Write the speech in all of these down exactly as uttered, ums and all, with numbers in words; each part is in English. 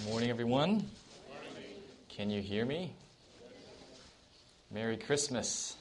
Good morning, everyone. Can you hear me? Merry Christmas.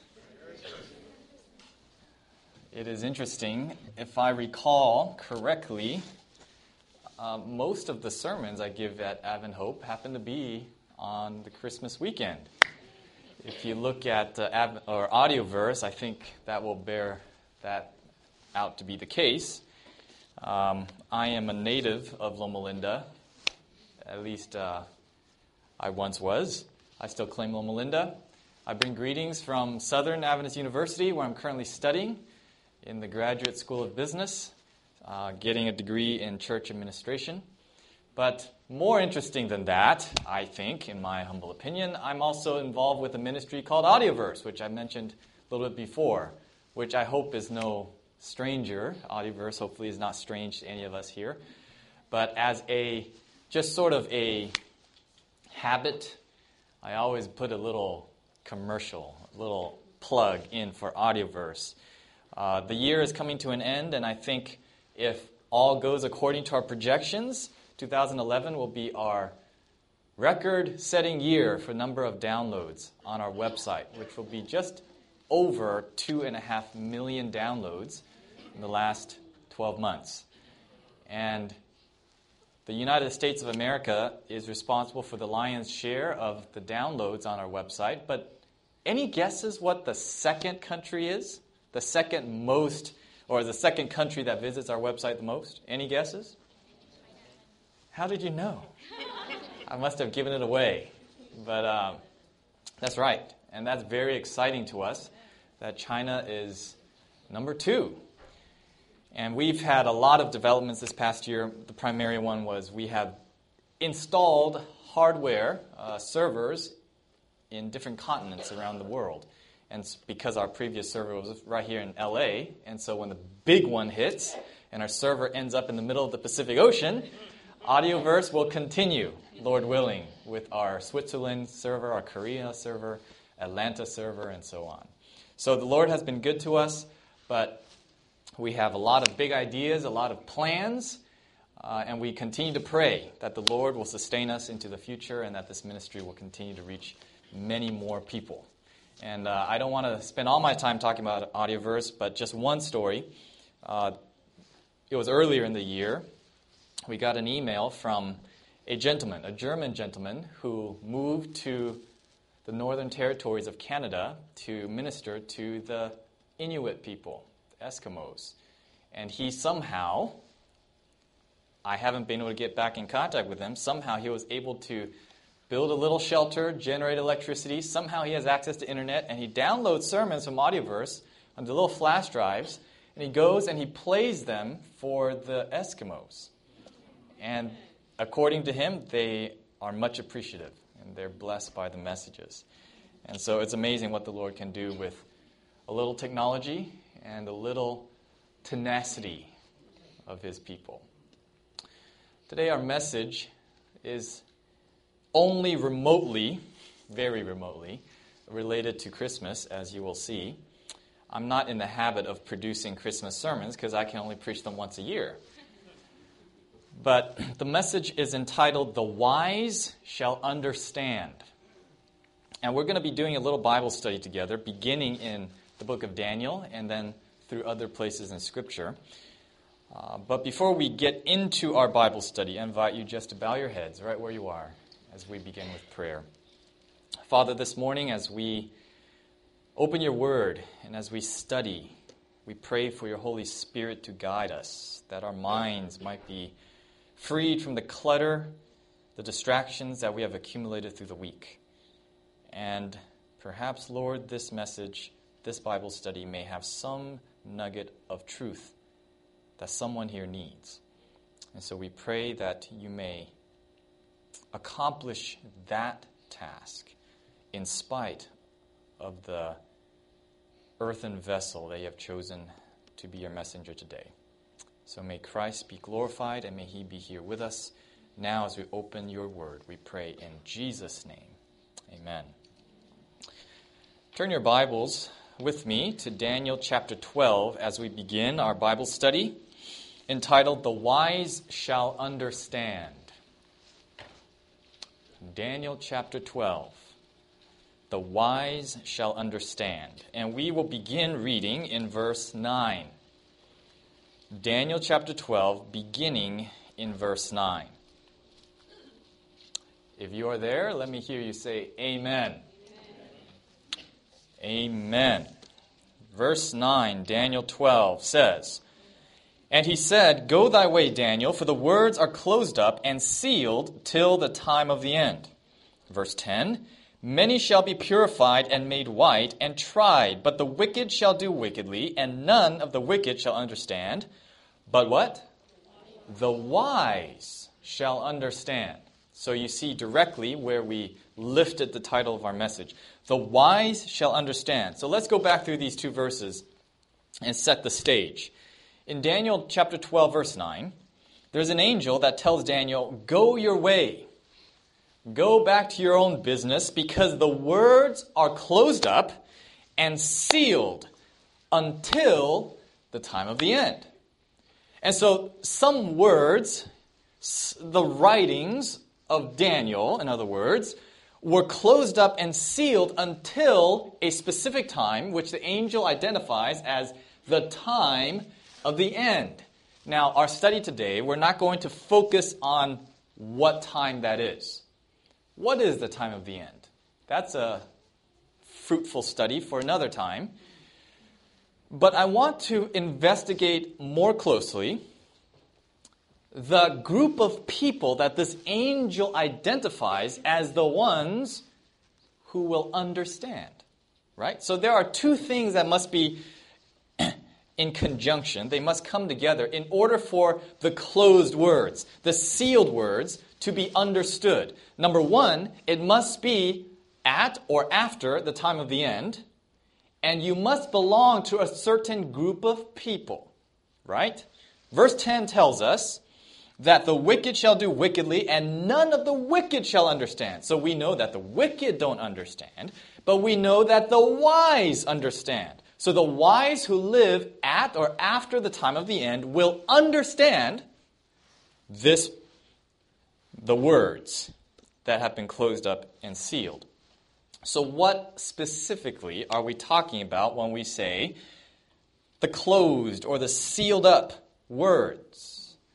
It is interesting. If I recall correctly, uh, most of the sermons I give at Advent Hope happen to be on the Christmas weekend. If you look at uh, Advent, or Audioverse, I think that will bear that out to be the case. Um, I am a native of Loma Linda. At least uh, I once was. I still claim Loma Linda. I bring greetings from Southern Adventist University, where I'm currently studying in the Graduate School of Business, uh, getting a degree in church administration. But more interesting than that, I think, in my humble opinion, I'm also involved with a ministry called Audioverse, which I mentioned a little bit before, which I hope is no stranger. Audioverse hopefully is not strange to any of us here. But as a just sort of a habit, I always put a little commercial, a little plug in for Audioverse. Uh, the year is coming to an end, and I think if all goes according to our projections, two thousand eleven will be our record-setting year for number of downloads on our website, which will be just over two and a half million downloads in the last twelve months. And the United States of America is responsible for the lion's share of the downloads on our website. But any guesses what the second country is? The second most, or the second country that visits our website the most? Any guesses? How did you know? I must have given it away. But um, that's right. And that's very exciting to us, that China is number two. And we've had a lot of developments this past year. The primary one was we have installed hardware, uh, servers, in different continents around the world. And because our previous server was right here in L A, and so when the big one hits and our server ends up in the middle of the Pacific Ocean, Audioverse will continue, Lord willing, with our Switzerland server, our Korea server, Atlanta server, and so on. So the Lord has been good to us, but we have a lot of big ideas, a lot of plans, uh, and we continue to pray that the Lord will sustain us into the future and that this ministry will continue to reach many more people. And uh, I don't want to spend all my time talking about Audioverse, but just one story. Uh, it was earlier in the year. We got an email from a gentleman, a German gentleman, who moved to the Northern Territories of Canada to minister to the Inuit people, the Eskimos. And he somehow, I haven't been able to get back in contact with him, somehow he was able to build a little shelter, generate electricity. Somehow he has access to internet, and he downloads sermons from Audioverse onto little flash drives, and he goes and he plays them for the Eskimos. And according to him, they are much appreciative, and they're blessed by the messages. And so it's amazing what the Lord can do with a little technology and a little tenacity of His people. Today our message is only remotely, very remotely, related to Christmas, as you will see. I'm not in the habit of producing Christmas sermons because I can only preach them once a year. But the message is entitled, "The Wise Shall Understand." And we're going to be doing a little Bible study together, beginning in the book of Daniel and then through other places in Scripture. Uh, but before we get into our Bible study, I invite you just to bow your heads right where you are as we begin with prayer. Father, this morning as we open your word and as we study, we pray for your Holy Spirit to guide us, that our minds might be freed from the clutter, the distractions that we have accumulated through the week. And perhaps, Lord, this message, this Bible study may have some nugget of truth that someone here needs. And so we pray that you may accomplish that task in spite of the earthen vessel that you have chosen to be your messenger today. So may Christ be glorified and may he be here with us now as we open your word. We pray in Jesus' name. Amen. Turn your Bibles with me to Daniel chapter twelve as we begin our Bible study entitled, "The Wise Shall Understand." Daniel chapter twelve. The wise shall understand. And we will begin reading in verse nine. Daniel chapter twelve, beginning in verse nine. If you are there, let me hear you say amen. Amen. Verse nine, Daniel twelve says, "And he said, Go thy way, Daniel, for the words are closed up and sealed till the time of the end." Verse ten, "Many shall be purified and made white and tried, but the wicked shall do wickedly, and none of the wicked shall understand. But what? The wise shall understand." So you see directly where we lifted the title of our message. The wise shall understand. So let's go back through these two verses and set the stage. In Daniel chapter twelve, verse nine, there's an angel that tells Daniel, "Go your way. Go back to your own business, because the words are closed up and sealed until the time of the end." And so some words, the writings of Daniel, in other words, were closed up and sealed until a specific time, which the angel identifies as the time of the end. Now, our study today, we're not going to focus on what time that is. What is the time of the end? That's a fruitful study for another time. But I want to investigate more closely the group of people that this angel identifies as the ones who will understand, right? So there are two things that must be in conjunction. They must come together in order for the closed words, the sealed words, to be understood. Number one, it must be at or after the time of the end, and you must belong to a certain group of people, right? Verse ten tells us that the wicked shall do wickedly, and none of the wicked shall understand. So we know that the wicked don't understand, but we know that the wise understand. So the wise who live at or after the time of the end will understand this, the words that have been closed up and sealed. So what specifically are we talking about when we say the closed or the sealed up words?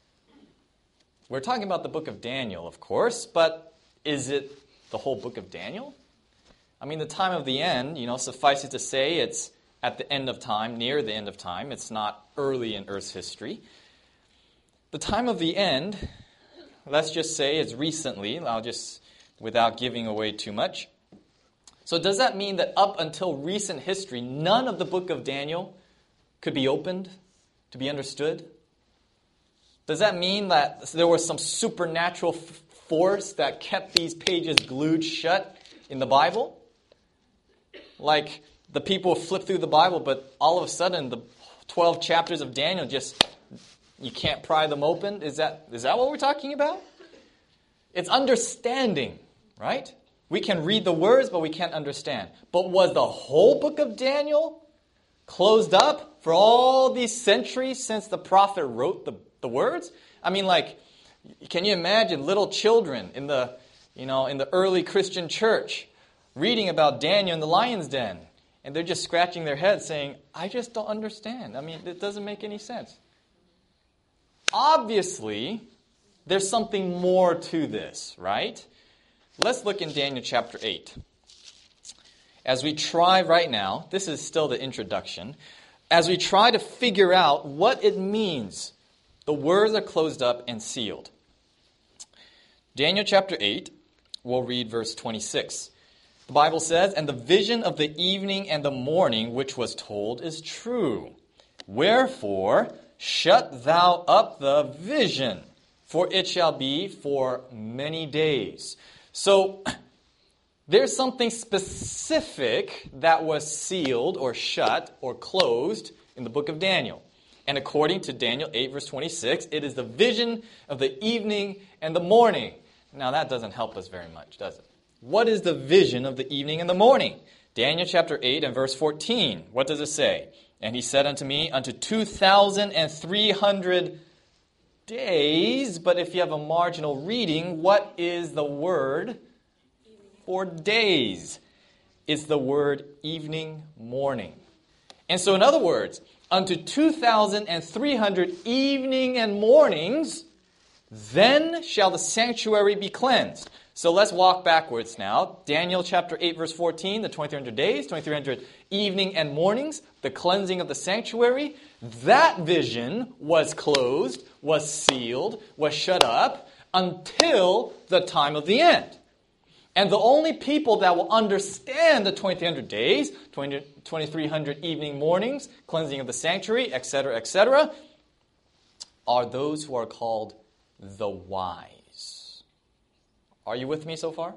We're talking about the book of Daniel, of course, but is it the whole book of Daniel? I mean, the time of the end, you know, suffice it to say, it's at the end of time, near the end of time. It's not early in Earth's history. The time of the end, let's just say it's recently. I'll just, without giving away too much. So does that mean that up until recent history, none of the book of Daniel could be opened to be understood? Does that mean that there was some supernatural f- force that kept these pages glued shut in the Bible? Like the people flip through the Bible, but all of a sudden the twelve chapters of Daniel just, you can't pry them open? Is that is that what we're talking about? It's understanding, right? We can read the words, but we can't understand. But was the whole book of Daniel closed up for all these centuries since the prophet wrote the The words? I mean, like, can you imagine little children in the, you know, in the early Christian church reading about Daniel in the lion's den, and they're just scratching their heads saying, "I just don't understand. I mean, it doesn't make any sense." Obviously, there's something more to this, right? Let's look in Daniel chapter eight. As we try right now, this is still the introduction, as we try to figure out what it means the words are closed up and sealed. Daniel chapter eight, we'll read verse twenty-six. The Bible says, "And the vision of the evening and the morning which was told is true. Wherefore, shut thou up the vision, for it shall be for many days." So, there's something specific that was sealed or shut or closed in the book of Daniel. And according to Daniel eight, verse twenty-six, it is the vision of the evening and the morning. Now, that doesn't help us very much, does it? What is the vision of the evening and the morning? Daniel chapter eight and verse fourteen. What does it say? "And he said unto me, unto two thousand three hundred days." But if you have a marginal reading, what is the word for days is the word evening, morning. And so in other words, unto two thousand three hundred evening and mornings, then shall the sanctuary be cleansed. So let's walk backwards now. Daniel chapter eight, verse fourteen, the twenty-three hundred days, twenty-three hundred evening and mornings, the cleansing of the sanctuary. That vision was closed, was sealed, was shut up until the time of the end. And the only people that will understand the twenty-three hundred days, twenty-three hundred evening mornings, cleansing of the sanctuary, et cetera, et cetera, are those who are called the wise. Are you with me so far?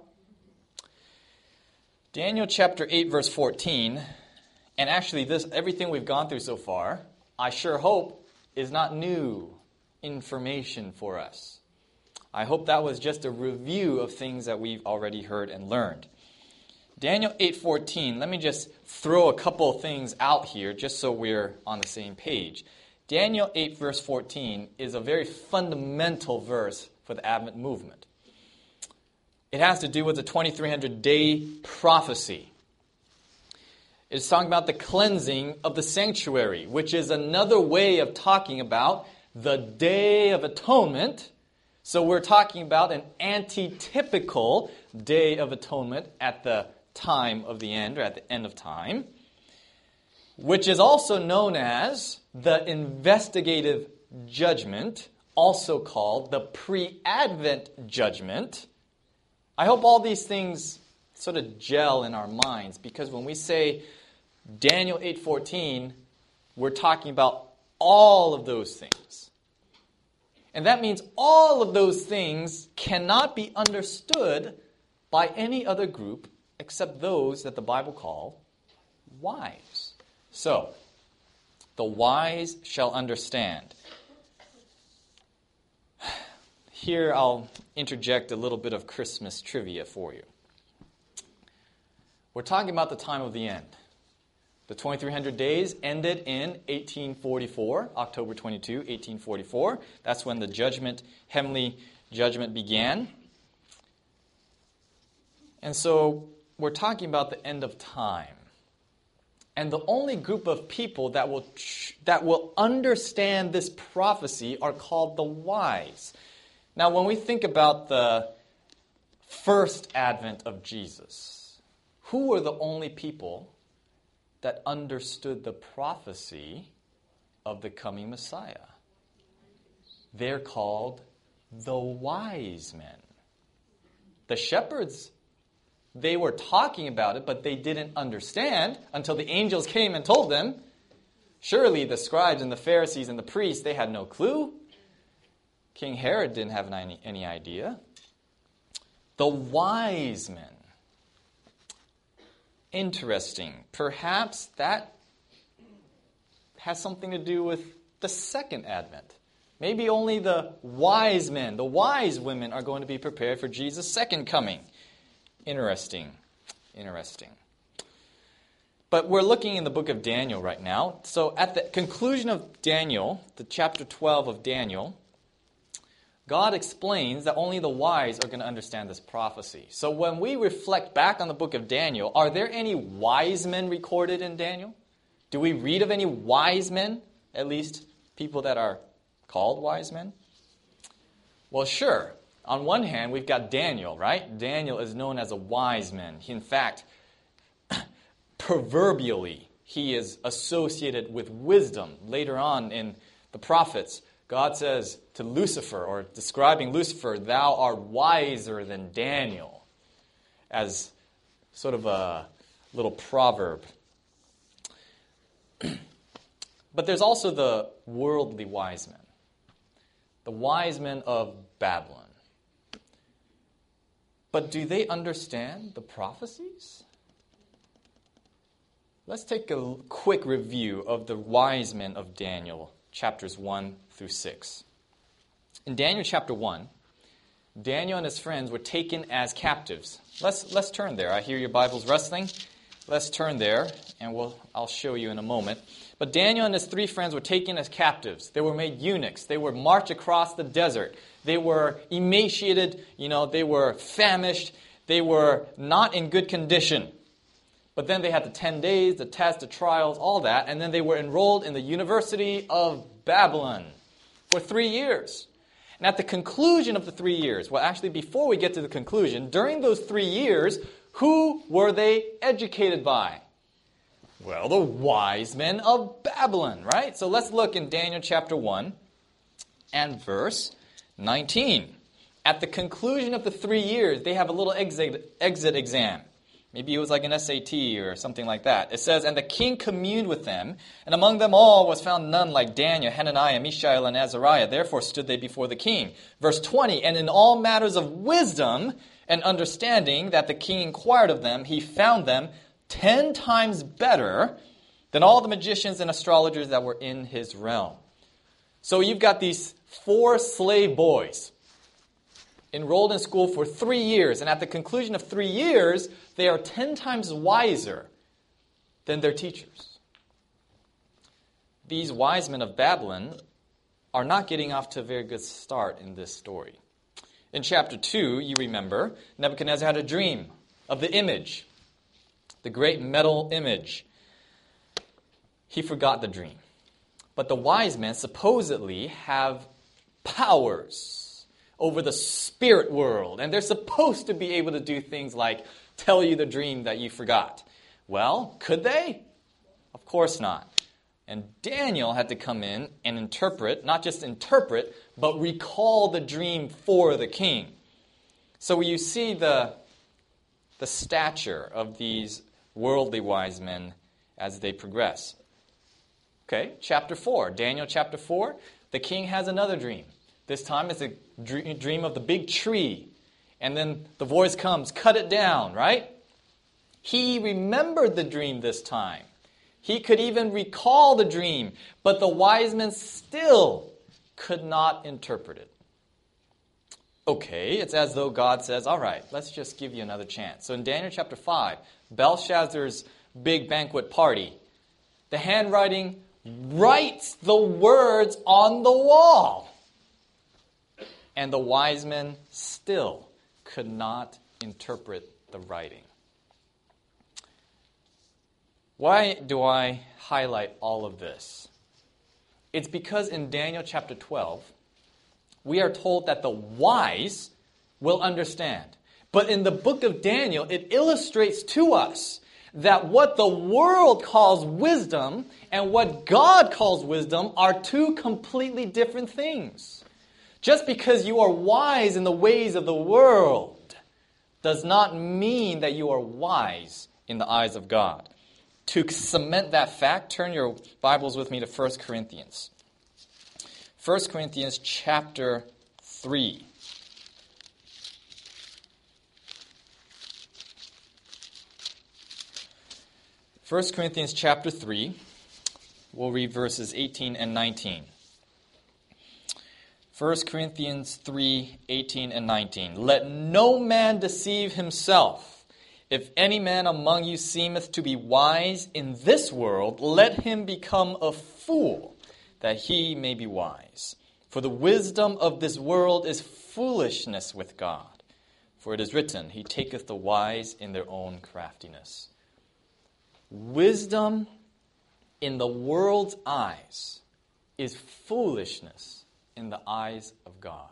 Daniel chapter eight, verse fourteen, and actually this everything we've gone through so far, I sure hope, is not new information for us. I hope that was just a review of things that we've already heard and learned. Daniel eight fourteen, let me just throw a couple of things out here just so we're on the same page. Daniel eight verse fourteen is a very fundamental verse for the Advent movement. It has to do with the twenty-three hundred day prophecy. It's talking about the cleansing of the sanctuary, which is another way of talking about the Day of Atonement. So we're talking about an antitypical Day of Atonement at the time of the end, or at the end of time, which is also known as the investigative judgment, also called the pre-Advent judgment. I hope all these things sort of gel in our minds, because when we say Daniel eight fourteen, we're talking about all of those things. And that means all of those things cannot be understood by any other group except those that the Bible call wise. So, the wise shall understand. Here I'll interject a little bit of Christmas trivia for you. We're talking about the time of the end. The twenty-three hundred days ended in eighteen forty-four, October twenty-second, eighteen forty-four. That's when the judgment, heavenly judgment began. And so we're talking about the end of time. And the only group of people that will that will understand this prophecy are called the wise. Now, when we think about the first advent of Jesus, who were the only people that understood the prophecy of the coming Messiah? They're called the wise men. The shepherds, they were talking about it, but they didn't understand until the angels came and told them. Surely the scribes and the Pharisees and the priests, they had no clue. King Herod didn't have any, any idea. The wise men. Interesting. Perhaps that has something to do with the second advent. Maybe only the wise men, the wise women are going to be prepared for Jesus' second coming. Interesting. Interesting. But we're looking in the book of Daniel right now. So at the conclusion of Daniel, the chapter twelve of Daniel, God explains that only the wise are going to understand this prophecy. So when we reflect back on the book of Daniel, are there any wise men recorded in Daniel? Do we read of any wise men? At least people that are called wise men? Well, sure. On one hand, we've got Daniel, right? Daniel is known as a wise man. In fact, proverbially, he is associated with wisdom. Later on in the prophets, God says to Lucifer, or describing Lucifer, thou art wiser than Daniel, as sort of a little proverb. But there's also the worldly wise men, the wise men of Babylon. But do they understand the prophecies? Let's take a quick review of the wise men of Daniel, chapters one through six. In Daniel chapter one, Daniel and his friends were taken as captives. Let's let's turn there. I hear your Bible's rustling. Let's turn there, and we'll I'll show you in a moment. But Daniel and his three friends were taken as captives. They were made eunuchs. They were marched across the desert. They were emaciated. You know, they were famished. They were not in good condition. But then they had the ten days, the test, the trials, all that, and then they were enrolled in the University of Babylon for three years. And at the conclusion of the three years, well, actually, before we get to the conclusion, during those three years, who were they educated by? Well, the wise men of Babylon, right? So let's look in Daniel chapter one and verse nineteen. At the conclusion of the three years, they have a little exit, exit exam. Maybe it was like an S A T or something like that. It says, and the king communed with them, and among them all was found none like Daniel, Hananiah, Mishael, and Azariah. Therefore stood they before the king. Verse twenty, and in all matters of wisdom and understanding that the king inquired of them, he found them ten times better than all the magicians and astrologers that were in his realm. So you've got these four slave boys enrolled in school for three years, and at the conclusion of three years, they are ten times wiser than their teachers. These wise men of Babylon are not getting off to a very good start in this story. In chapter two, you remember, Nebuchadnezzar had a dream of the image, the great metal image. He forgot the dream. But the wise men supposedly have powers over the spirit world, and they're supposed to be able to do things like tell you the dream that you forgot. Well, could they? Of course not. And Daniel had to come in and interpret, not just interpret, but recall the dream for the king. So you see the, the stature of these worldly wise men as they progress. Okay, chapter four, Daniel chapter four, the king has another dream. This time it's a dream of the big tree. And then the voice comes, cut it down, right? He remembered the dream this time. He could even recall the dream, but the wise men still could not interpret it. Okay, it's as though God says, all right, let's just give you another chance. So in Daniel chapter five, Belshazzar's big banquet party, the handwriting writes the words on the wall. And the wise men still could not interpret the writing. Why do I highlight all of this? It's because in Daniel chapter twelve, we are told that the wise will understand. But in the book of Daniel, it illustrates to us that what the world calls wisdom and what God calls wisdom are two completely different things. Just because you are wise in the ways of the world does not mean that you are wise in the eyes of God. To cement that fact, turn your Bibles with me to First Corinthians. First Corinthians chapter three. First Corinthians chapter three, we'll read verses eighteen and nineteen. First Corinthians three, eighteen and nineteen. Let no man deceive himself. If any man among you seemeth to be wise in this world, let him become a fool, that he may be wise. For the wisdom of this world is foolishness with God. For it is written, He taketh the wise in their own craftiness. Wisdom in the world's eyes is foolishness in the eyes of God.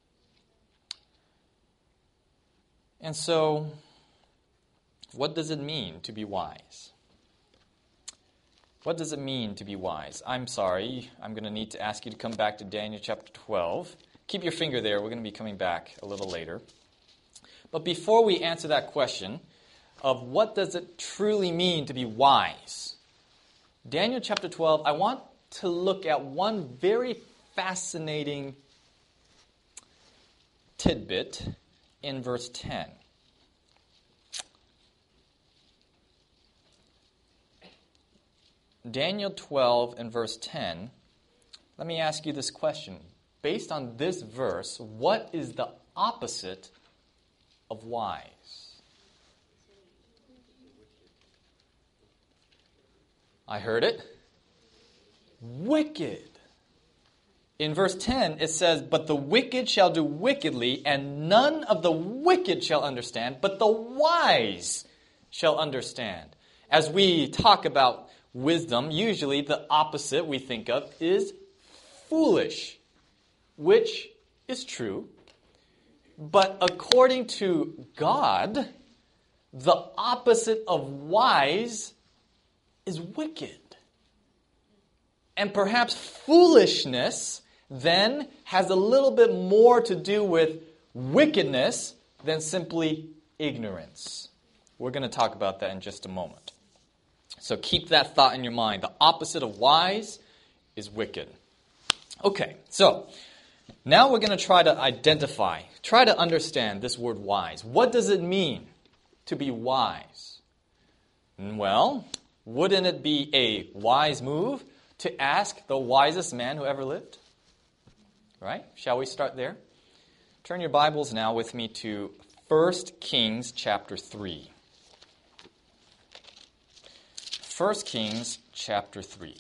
And so, what does it mean to be wise? What does it mean to be wise? I'm sorry, I'm going to need to ask you to come back to Daniel chapter twelve. Keep your finger there, we're going to be coming back a little later. But before we answer that question of what does it truly mean to be wise, Daniel chapter twelve, I want to look at one very fascinating tidbit in verse ten. Daniel twelve and verse ten, let me ask you this question. Based on this verse, what is the opposite of wise? I heard it. Wicked. In verse ten, it says, "But the wicked shall do wickedly, and none of the wicked shall understand, but the wise shall understand." As we talk about wisdom, usually the opposite we think of is foolish, which is true. But according to God, the opposite of wise is wicked. And perhaps foolishness then has a little bit more to do with wickedness than simply ignorance. We're going to talk about that in just a moment. So keep that thought in your mind. The opposite of wise is wicked. Okay, so now we're going to try to identify, try to understand this word wise. What does it mean to be wise? Well, wouldn't it be a wise move to ask the wisest man who ever lived? Right? Shall we start there? Turn your Bibles now with me to First Kings chapter three. First Kings chapter three.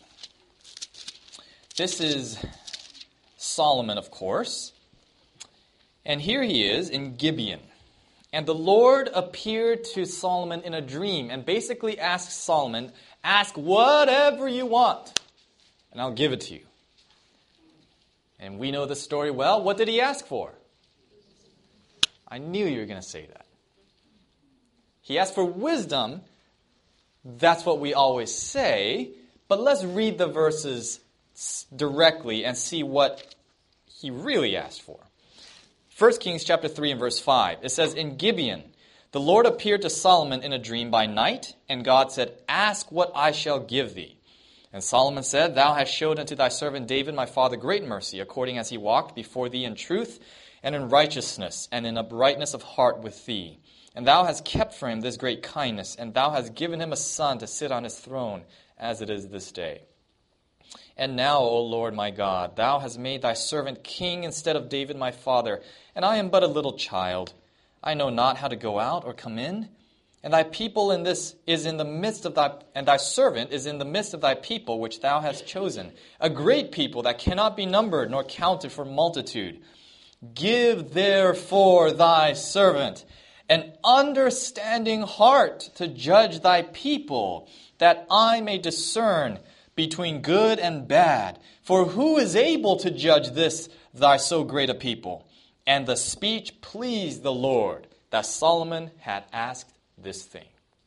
This is Solomon, of course. And here he is in Gibeon. And the Lord appeared to Solomon in a dream and basically asked Solomon, "Ask whatever you want, and I'll give it to you." And we know the story well. What did he ask for? I knew you were going to say that. He asked for wisdom. That's what we always say. But let's read the verses directly and see what he really asked for. First Kings chapter three and verse five. It says, "In Gibeon, the Lord appeared to Solomon in a dream by night, and God said, 'Ask what I shall give thee.' And Solomon said, 'Thou hast showed unto thy servant David my father great mercy, according as he walked before thee in truth and in righteousness and in uprightness of heart with thee. And thou hast kept for him this great kindness, and thou hast given him a son to sit on his throne, as it is this day. And now, O Lord my God, thou hast made thy servant king instead of David my father, and I am but a little child. I know not how to go out or come in. And thy people in this is in the midst of thy, and thy servant is in the midst of thy people, which thou hast chosen, a great people that cannot be numbered nor counted for multitude. Give therefore thy servant an understanding heart to judge thy people, that I may discern between good and bad. For who is able to judge this thy so great a people?' And the speech pleased the Lord, that Solomon had asked this thing."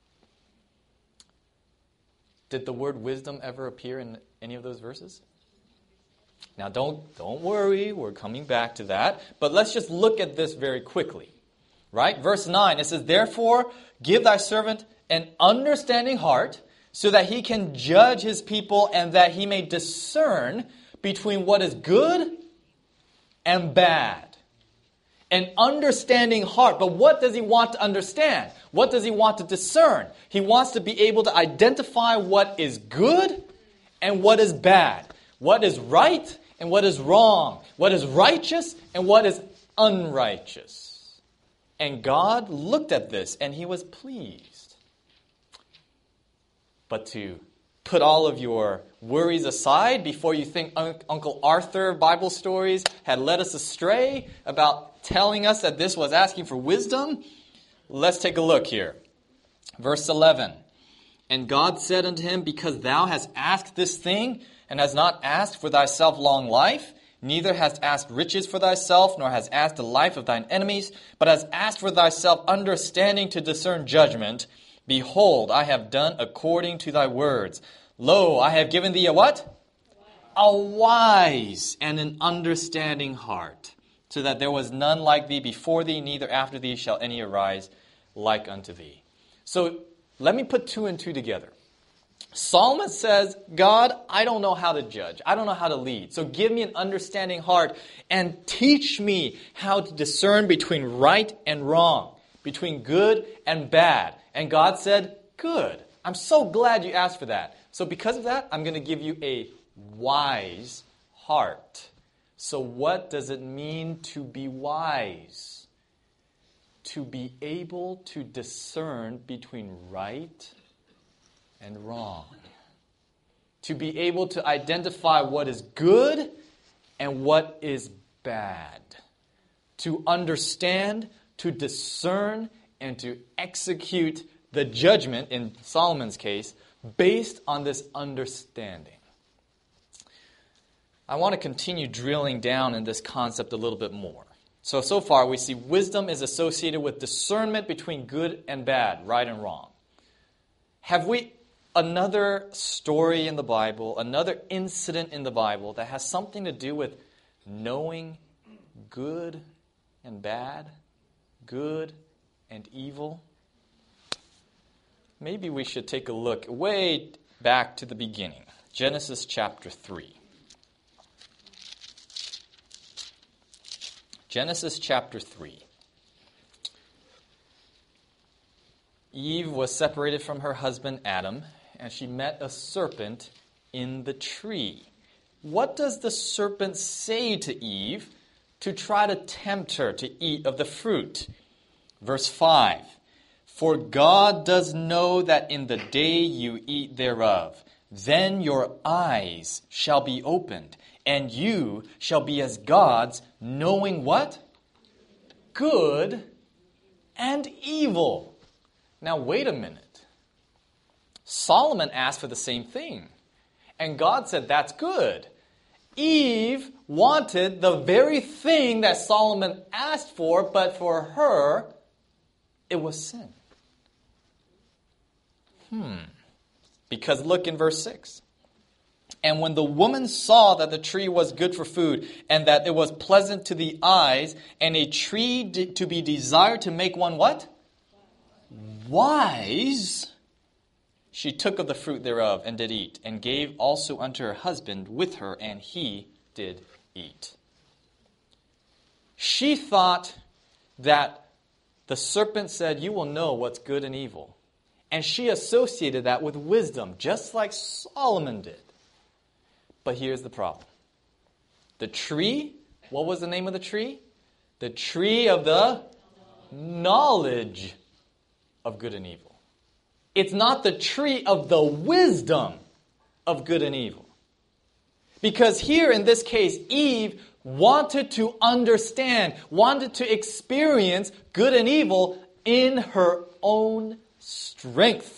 Did the word wisdom ever appear in any of those verses? Now don't, don't worry, we're coming back to that. But let's just look at this very quickly. Right? Verse nine, it says, "Therefore give thy servant an understanding heart, so that he can judge his people, and that he may discern between what is good and bad." An understanding heart. But what does he want to understand? What does he want to discern? He wants to be able to identify what is good and what is bad. What is right and what is wrong. What is righteous and what is unrighteous. And God looked at this and he was pleased. But to put all of your worries aside before you think Un- Uncle Arthur Bible stories had led us astray about telling us that this was asking for wisdom, let's take a look here. Verse eleven. "And God said unto him, Because thou hast asked this thing, and hast not asked for thyself long life, neither hast asked riches for thyself, nor hast asked the life of thine enemies, but hast asked for thyself understanding to discern judgment, behold, I have done according to thy words. Lo, I have given thee a what? A wise and an understanding heart, so that there was none like thee before thee, neither after thee shall any arise like unto thee." So let me put two and two together. Solomon says, God, I don't know how to judge. I don't know how to lead. So give me an understanding heart and teach me how to discern between right and wrong, between good and bad. And God said, good. I'm so glad you asked for that. So because of that, I'm going to give you a wise heart. So what does it mean to be wise? To be able to discern between right and wrong. To be able to identify what is good and what is bad. To understand, to discern, and to execute the judgment, in Solomon's case, based on this understanding. I want to continue drilling down in this concept a little bit more. So, so far we see wisdom is associated with discernment between good and bad, right and wrong. Have we another story in the Bible, another incident in the Bible that has something to do with knowing good and bad, good and evil? Maybe we should take a look way back to the beginning. Genesis chapter three. Genesis chapter three. Eve was separated from her husband Adam, and she met a serpent in the tree. What does the serpent say to Eve to try to tempt her to eat of the fruit? Verse five. For God does know that in the day you eat thereof, then your eyes shall be opened, and you shall be as gods, knowing what? Good and evil. Now wait a minute. Solomon asked for the same thing, and God said that's good. Eve wanted the very thing that Solomon asked for, but for her, it was sin. Hmm. Because look in verse six. And when the woman saw that the tree was good for food, and that it was pleasant to the eyes, and a tree to be desired to make one what? Wise. She took of the fruit thereof, and did eat, and gave also unto her husband with her, and he did eat. She thought that the serpent said, you will know what's good and evil. And she associated that with wisdom, just like Solomon did. But here's the problem. The tree, what was the name of the tree? The tree of the knowledge of good and evil. It's not the tree of the wisdom of good and evil. Because here in this case, Eve wanted to understand, wanted to experience good and evil in her own strength.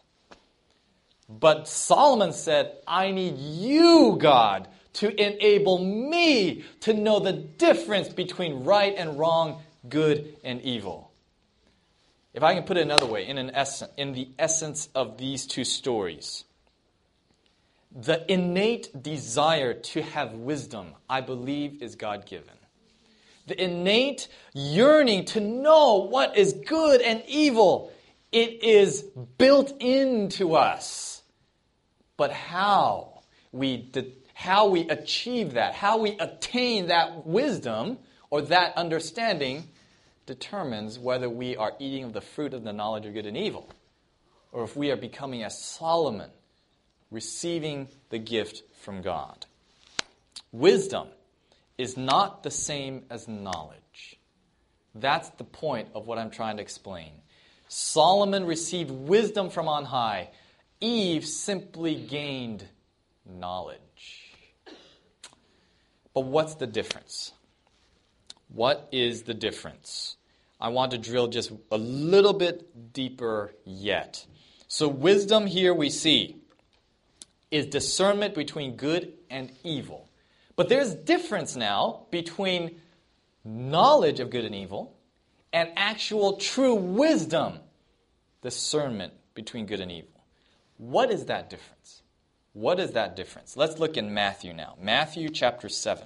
But Solomon said, I need you, God, to enable me to know the difference between right and wrong, good and evil. If I can put it another way, in an essence, in the essence of these two stories, the innate desire to have wisdom, I believe, is God-given. The innate yearning to know what is good and evil, it is built into us. But how we de- how we achieve that, how we attain that wisdom or that understanding determines whether we are eating of the fruit of the knowledge of good and evil, or if we are becoming as Solomon, receiving the gift from God. Wisdom is not the same as knowledge. That's the point of what I'm trying to explain. Solomon received wisdom from on high. Eve simply gained knowledge. But what's the difference? What is the difference? I want to drill just a little bit deeper yet. So wisdom here we see is discernment between good and evil. But there's difference now between knowledge of good and evil and actual true wisdom, discernment between good and evil. What is that difference? What is that difference? Let's look in Matthew now. Matthew chapter seven.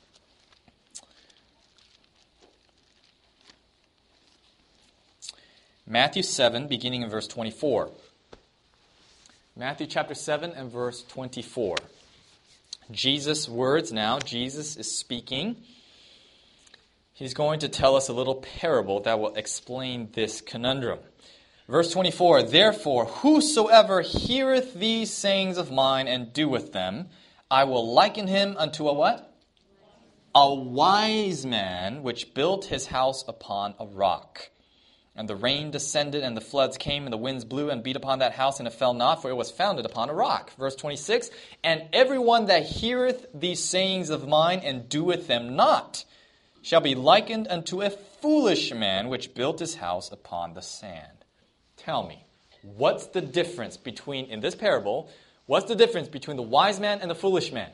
Matthew seven, beginning in verse twenty-four. Matthew chapter seven and verse twenty-four. Jesus' words now. Jesus is speaking. He's going to tell us a little parable that will explain this conundrum. Verse twenty-four, therefore, whosoever heareth these sayings of mine and doeth them, I will liken him unto a what? A wise man which built his house upon a rock. And the rain descended, and the floods came, and the winds blew and beat upon that house, and it fell not, for it was founded upon a rock. Verse twenty-six, and everyone that heareth these sayings of mine, and doeth them not, shall be likened unto a foolish man, which built his house upon the sand. Tell me, what's the difference between, in this parable, what's the difference between the wise man and the foolish man?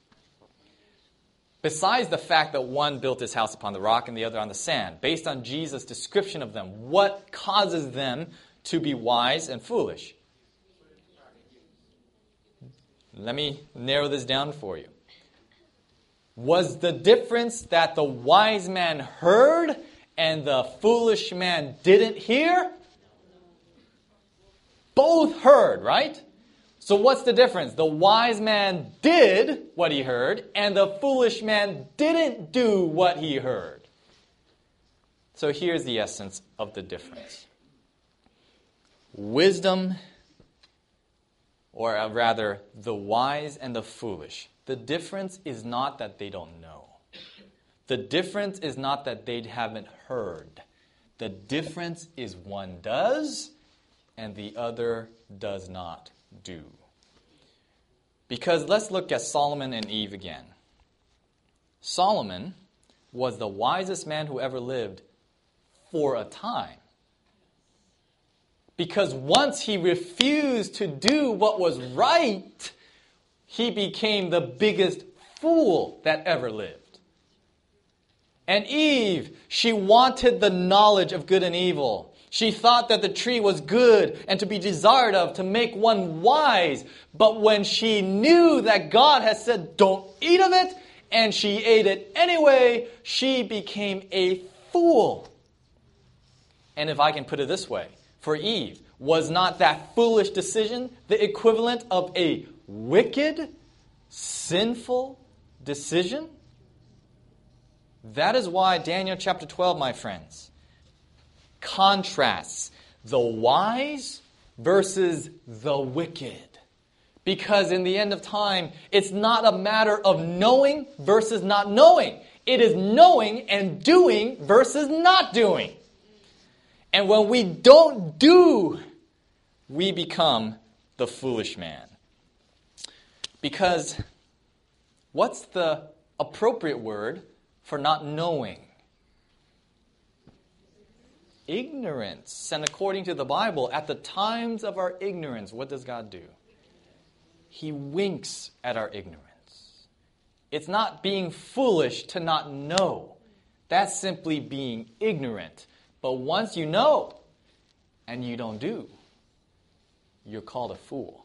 Besides the fact that one built his house upon the rock and the other on the sand, based on Jesus' description of them, what causes them to be wise and foolish? Let me narrow this down for you. Was the difference that the wise man heard and the foolish man didn't hear? Both heard, right? So what's the difference? The wise man did what he heard, and the foolish man didn't do what he heard. So here's the essence of the difference. Wisdom, or rather, the wise and the foolish. The difference is not that they don't know. The difference is not that they haven't heard. The difference is one does, and the other does not do. Because let's look at Solomon and Eve again. Solomon was the wisest man who ever lived for a time. Because once he refused to do what was right, he became the biggest fool that ever lived. And Eve, she wanted the knowledge of good and evil. She thought that the tree was good and to be desired of, to make one wise. But when she knew that God had said, don't eat of it, and she ate it anyway, she became a fool. And if I can put it this way, for Eve, was not that foolish decision the equivalent of a wicked, sinful decision? That is why Daniel chapter twelve, my friends, contrasts the wise versus the wicked. Because in the end of time, it's not a matter of knowing versus not knowing. It is knowing and doing versus not doing. And when we don't do, we become the foolish man. Because what's the appropriate word for not knowing? Ignorance. And according to the Bible, at the times of our ignorance, what does God do? He winks at our ignorance. It's not being foolish to not know. That's simply being ignorant. But once you know and you don't do, you're called a fool.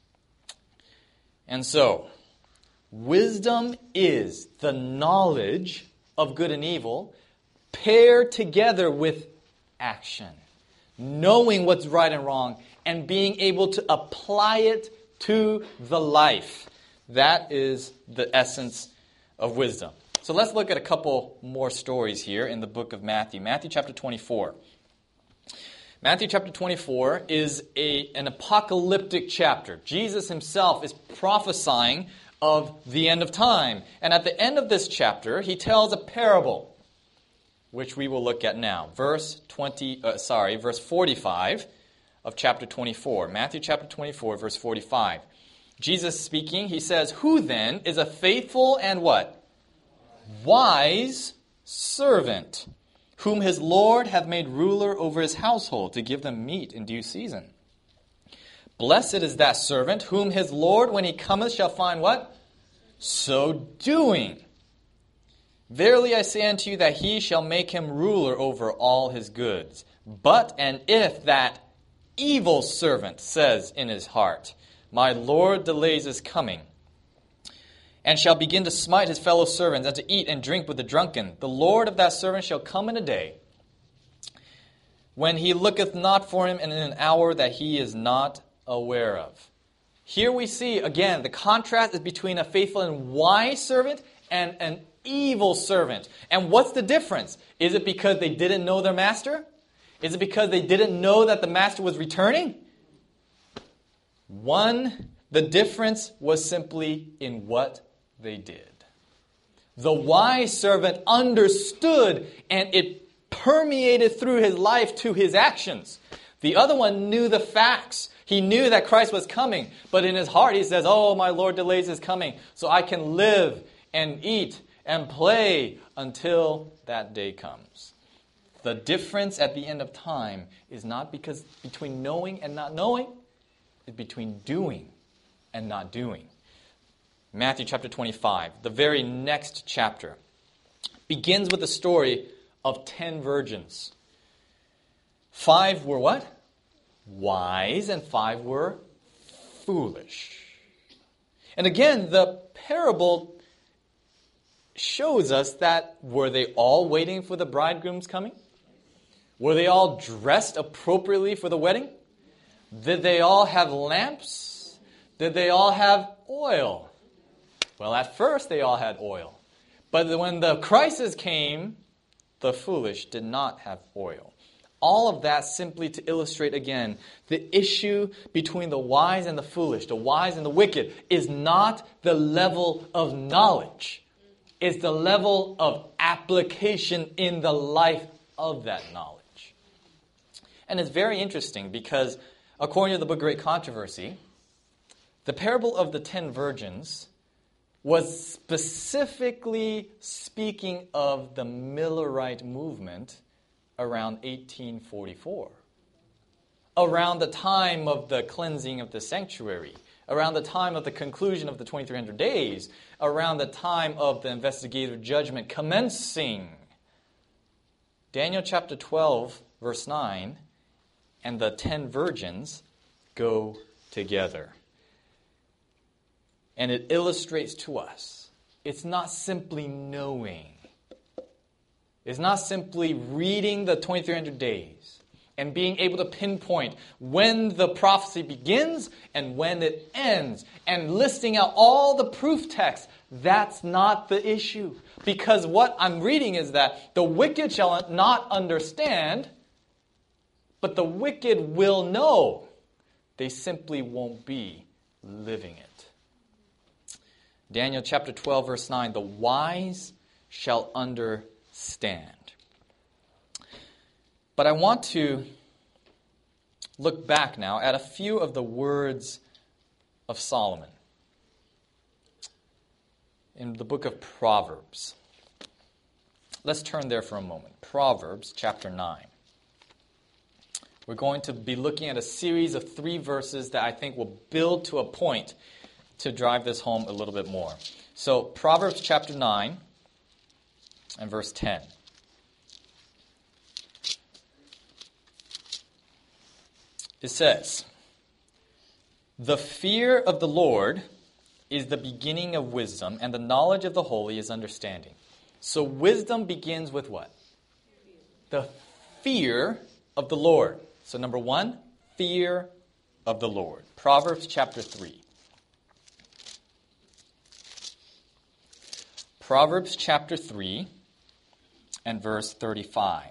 And so, wisdom is the knowledge of good and evil paired together with action, knowing what's right and wrong, and being able to apply it to the life. That is the essence of wisdom. So let's look at a couple more stories here in the book of Matthew. Matthew chapter twenty-four. Matthew chapter twenty-four is a, an apocalyptic chapter. Jesus himself is prophesying of the end of time. And at the end of this chapter, he tells a parable, which we will look at now. Verse twenty, uh, sorry, verse forty-five of chapter twenty-four. Matthew chapter twenty-four, verse forty-five. Jesus speaking, he says, "Who then is a faithful and what? Wise servant, whom his Lord hath made ruler over his household, to give them meat in due season. Blessed is that servant, whom his Lord, when he cometh, shall find" what? "So doing. Verily I say unto you, that he shall make him ruler over all his goods. But and if that evil servant says in his heart, My Lord delays his coming, and shall begin to smite his fellow servants, and to eat and drink with the drunken, the Lord of that servant shall come in a day, when he looketh not for him, and in an hour that he is not aware of." Here we see, again, the contrast is between a faithful and wise servant and an evil servant. And what's the difference? Is it because they didn't know their master? Is it because they didn't know that the master was returning? One, the difference was simply in what they did. The wise servant understood, and it permeated through his life to his actions. The other one knew the facts. He knew that Christ was coming, but in his heart he says, oh, my Lord delays his coming, so I can live and eat and play until that day comes. The difference at the end of time is not because between knowing and not knowing, it's between doing and not doing. Matthew chapter twenty-five, the very next chapter, begins with the story of ten virgins. Five were what? Wise, and five were foolish. And again, the parable shows us that were they all waiting for the bridegroom's coming? Were they all dressed appropriately for the wedding? Did they all have lamps? Did they all have oil? Well, at first they all had oil. But when the crisis came, the foolish did not have oil. All of that simply to illustrate again, the issue between the wise and the foolish, the wise and the wicked, is not the level of knowledge. It's the level of application in the life of that knowledge. And it's very interesting because according to the book Great Controversy, the parable of the ten virgins was specifically speaking of the Millerite movement around eighteen forty-four. Around the time of the cleansing of the sanctuary, around the time of the conclusion of the twenty-three hundred days, around the time of the investigative judgment commencing. Daniel chapter twelve, verse nine, and the ten virgins go together. And it illustrates to us, it's not simply knowing. It's not simply reading the twenty-three hundred days and being able to pinpoint when the prophecy begins and when it ends and listing out all the proof texts. That's not the issue. Because what I'm reading is that the wicked shall not understand, but the wicked will know. They simply won't be living it. Daniel chapter twelve, verse nine, the wise shall understand. But I want to look back now at a few of the words of Solomon in the book of Proverbs. Let's turn there for a moment. Proverbs chapter nine. We're going to be looking at a series of three verses that I think will build to a point to drive this home a little bit more. So, Proverbs chapter nine and verse ten. It says, "The fear of the Lord is the beginning of wisdom, and the knowledge of the holy is understanding." So wisdom begins with what? The fear of the Lord. So number one, fear of the Lord. Proverbs chapter three. Proverbs chapter three and verse thirty-five.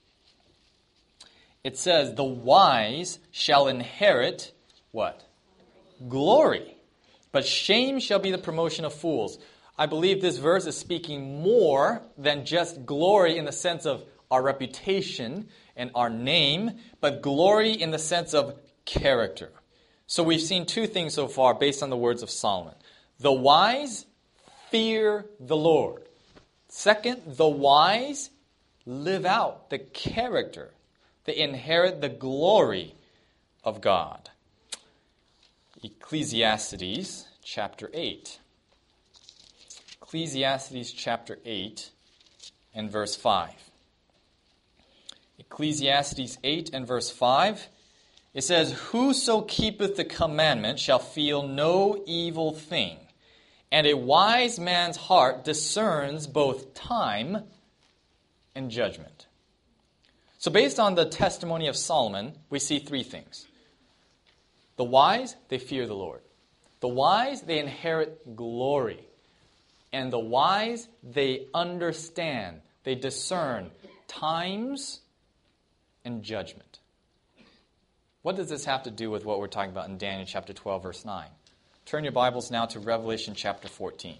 It says, "The wise shall inherit" what? "Glory. But shame shall be the promotion of fools." I believe this verse is speaking more than just glory in the sense of our reputation and our name, but glory in the sense of character. So we've seen two things so far based on the words of Solomon. The wise fear the Lord. Second, the wise live out the character. They inherit the glory of God. Ecclesiastes chapter eight. Ecclesiastes chapter eight and verse five. Ecclesiastes eight and verse five. It says, "Whoso keepeth the commandment shall feel no evil thing, and a wise man's heart discerns both time and judgment." So based on the testimony of Solomon, we see three things. The wise, they fear the Lord. The wise, they inherit glory. And the wise, they understand, they discern times and judgment. What does this have to do with what we're talking about in Daniel chapter twelve, verse nine? Turn your Bibles now to Revelation chapter fourteen.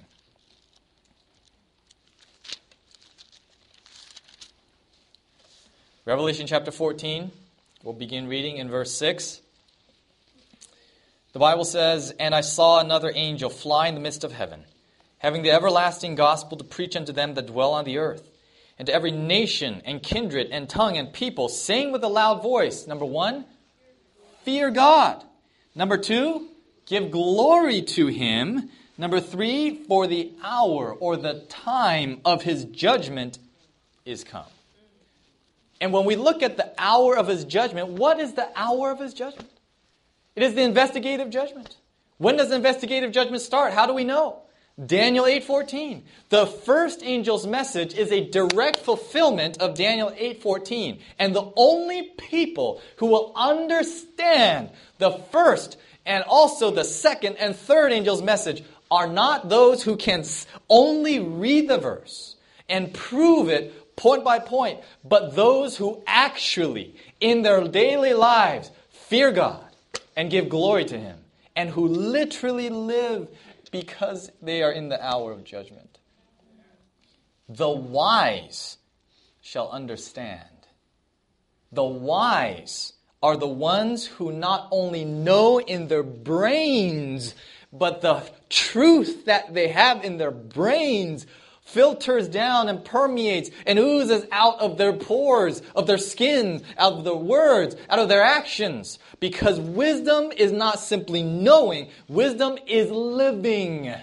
Revelation chapter fourteen, we'll begin reading in verse six. The Bible says, "And I saw another angel fly in the midst of heaven, having the everlasting gospel to preach unto them that dwell on the earth, and to every nation and kindred and tongue and people, saying with a loud voice," number one, fear God. Number two, give glory to Him. Number three, for the hour or the time of His judgment is come. And when we look at the hour of His judgment, what is the hour of His judgment? It is the investigative judgment. When does the investigative judgment start? How do we know? Daniel eight fourteen. The first angel's message is a direct fulfillment of Daniel eight fourteen. And the only people who will understand the first and also the second and third angel's message are not those who can only read the verse and prove it point by point, but those who actually, in their daily lives, fear God and give glory to Him, and who literally live because they are in the hour of judgment. The wise shall understand. The wise are the ones who not only know in their brains, but the truth that they have in their brains filters down and permeates and oozes out of their pores, of their skin, out of their words, out of their actions. Because wisdom is not simply knowing, wisdom is living.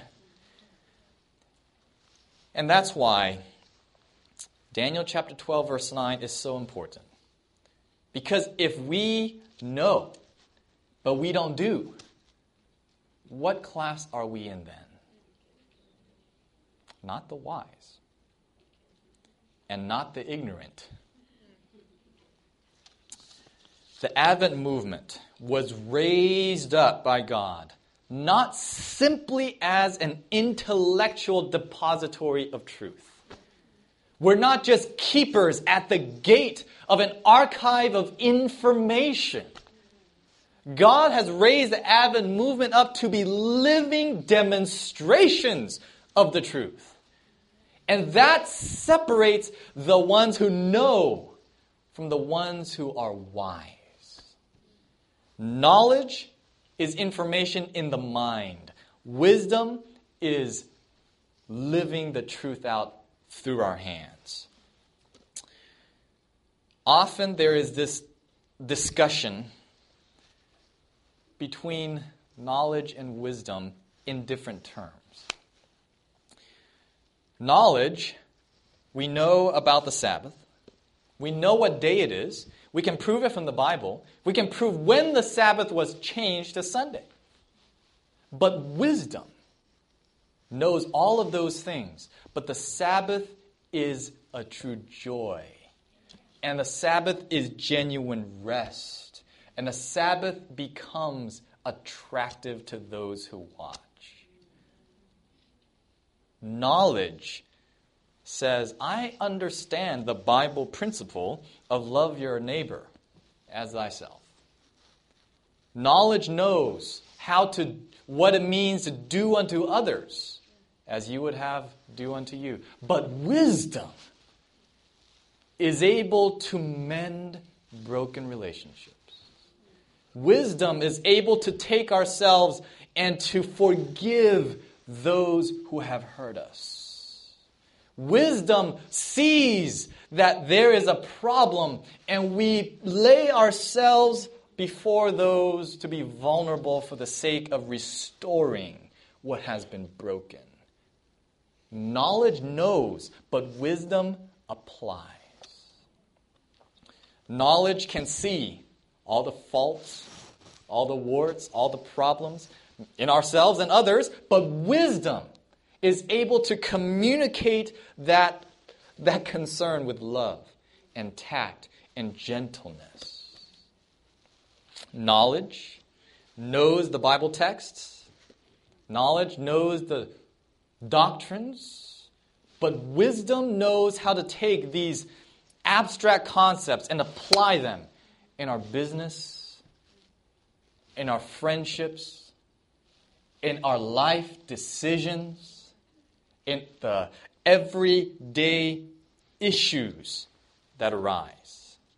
And that's why Daniel chapter twelve verse nine is so important. Because if we know, but we don't do, what class are we in then? Not the wise, and not the ignorant. The Advent movement was raised up by God, not simply as an intellectual depository of truth. We're not just keepers at the gate of an archive of information. God has raised the Advent movement up to be living demonstrations of the truth. And that separates the ones who know from the ones who are wise. Knowledge is information in the mind. Wisdom is living the truth out through our hands. Often there is this discussion between knowledge and wisdom in different terms. Knowledge, we know about the Sabbath. We know what day it is. We can prove it from the Bible. We can prove when the Sabbath was changed to Sunday. But wisdom knows all of those things. But the Sabbath is a true joy. And the Sabbath is genuine rest. And the Sabbath becomes attractive to those who watch. Knowledge says, I understand the Bible principle of love your neighbor as thyself. Knowledge knows how to, what it means to do unto others as you would have do unto you. But wisdom is able to mend broken relationships. Wisdom is able to take ourselves and to forgive those who have hurt us. Wisdom sees that there is a problem and we lay ourselves before those to be vulnerable for the sake of restoring what has been broken. Knowledge knows, but wisdom applies. Knowledge can see all the faults, all the warts, all the problems in ourselves and others, but wisdom is able to communicate that, that concern with love and tact and gentleness. Knowledge knows the Bible texts. Knowledge knows the doctrines. But wisdom knows how to take these abstract concepts and apply them in our business, in our friendships, in our life decisions, in the everyday issues that arise.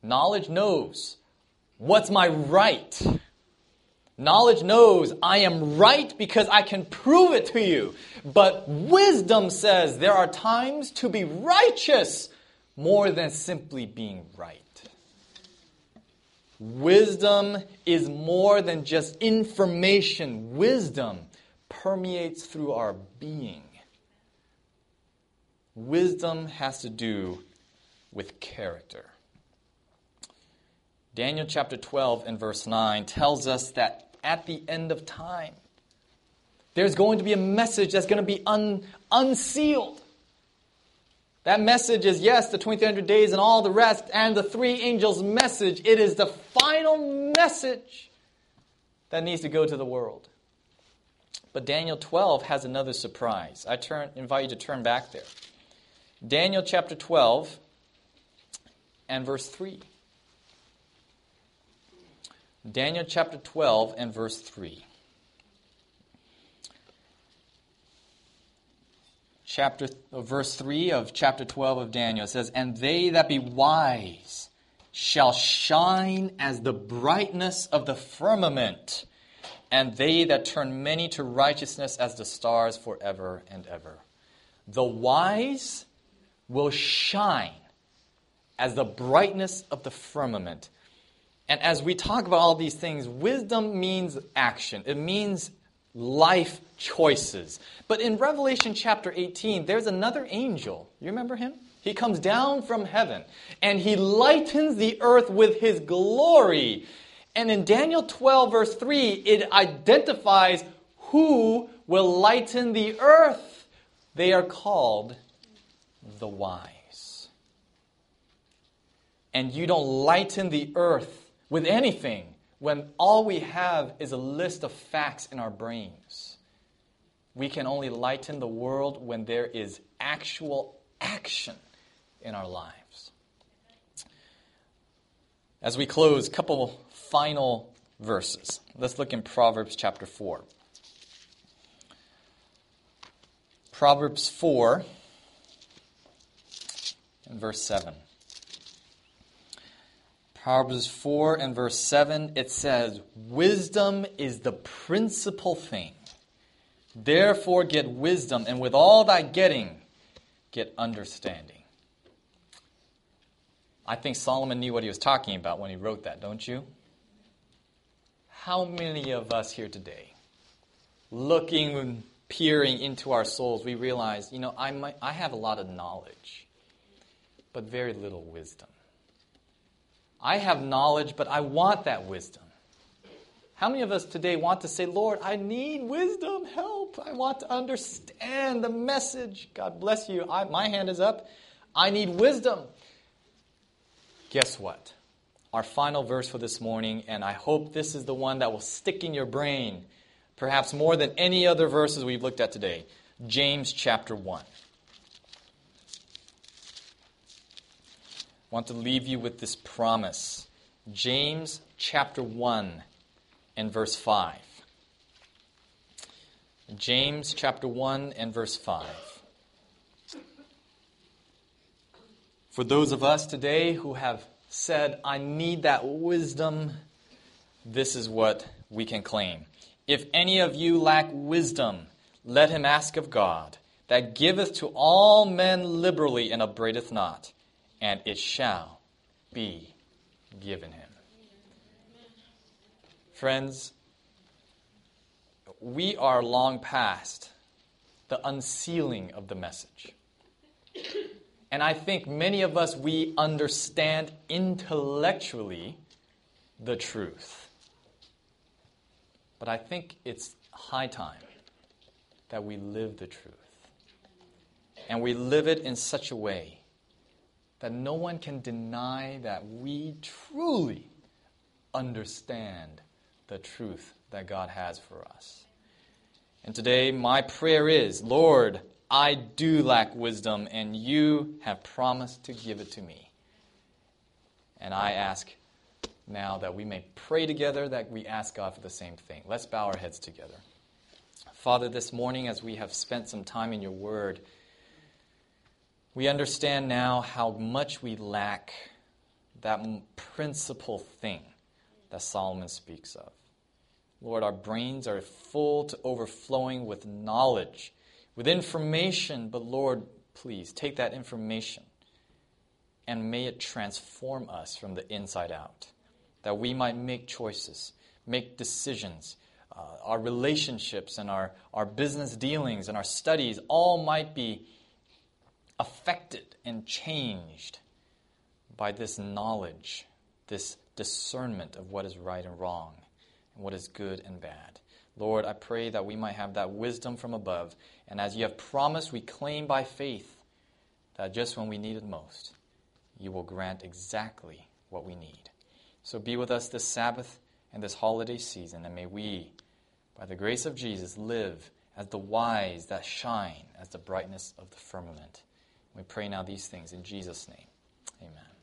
Knowledge knows what's my right. Knowledge knows I am right because I can prove it to you. But wisdom says there are times to be righteous more than simply being right. Wisdom is more than just information. Wisdom permeates through our being. Wisdom has to do with character. Daniel chapter twelve and verse nine tells us that at the end of time, there's going to be a message that's going to be un- unsealed. That message is, yes, the twenty-three hundred days and all the rest, and the three angels' message. It is the final message that needs to go to the world. But Daniel twelve has another surprise. I turn, invite you to turn back there. Daniel chapter twelve and verse three. Daniel chapter twelve and verse three. Chapter, verse three of chapter twelve of Daniel says, "And they that be wise shall shine as the brightness of the firmament, and they that turn many to righteousness as the stars forever and ever." The wise will shine as the brightness of the firmament. And as we talk about all these things, wisdom means action. It means life choices. But in Revelation chapter eighteen, there's another angel. You remember him? He comes down from heaven, and he lightens the earth with his glory. And in Daniel twelve, verse three, it identifies who will lighten the earth. They are called the wise. And you don't lighten the earth with anything when all we have is a list of facts in our brains. We can only lighten the world when there is actual action in our lives. As we close, a couple final verses. Let's look in Proverbs chapter four. Proverbs four and verse seven. Proverbs four and verse seven, it says, "Wisdom is the principal thing. Therefore get wisdom, and with all thy getting, get understanding." I think Solomon knew what he was talking about when he wrote that, don't you? How many of us here today, looking and peering into our souls, we realize, you know, I might, I have a lot of knowledge, but very little wisdom. I have knowledge, but I want that wisdom. How many of us today want to say, "Lord, I need wisdom, help. I want to understand the message." God bless you. I, my hand is up. I need wisdom. Guess what? Our final verse for this morning, and I hope this is the one that will stick in your brain, perhaps more than any other verses we've looked at today. James chapter one. I want to leave you with this promise. James chapter one and verse five. James chapter one and verse five. For those of us today who have said, "I need that wisdom," this is what we can claim. "If any of you lack wisdom, let him ask of God, that giveth to all men liberally and upbraideth not, and it shall be given him." Friends, we are long past the unsealing of the message. And I think many of us, we understand intellectually the truth. But I think it's high time that we live the truth. And we live it in such a way that no one can deny that we truly understand the truth that God has for us. And today, my prayer is, Lord, I do lack wisdom, and you have promised to give it to me. And I ask now that we may pray together, that we ask God for the same thing. Let's bow our heads together. Father, this morning, as we have spent some time in your word, we understand now how much we lack that principal thing that Solomon speaks of. Lord, our brains are full to overflowing with knowledge, with information, but Lord, please take that information and may it transform us from the inside out, that we might make choices, make decisions, uh, our relationships and our, our business dealings and our studies all might be affected and changed by this knowledge, this discernment of what is right and wrong, and what is good and bad. Lord, I pray that we might have that wisdom from above, and as you have promised, we claim by faith that just when we need it most, you will grant exactly what we need. So be with us this Sabbath and this holiday season, and may we, by the grace of Jesus, live as the wise that shine as the brightness of the firmament. We pray now these things in Jesus' name. Amen.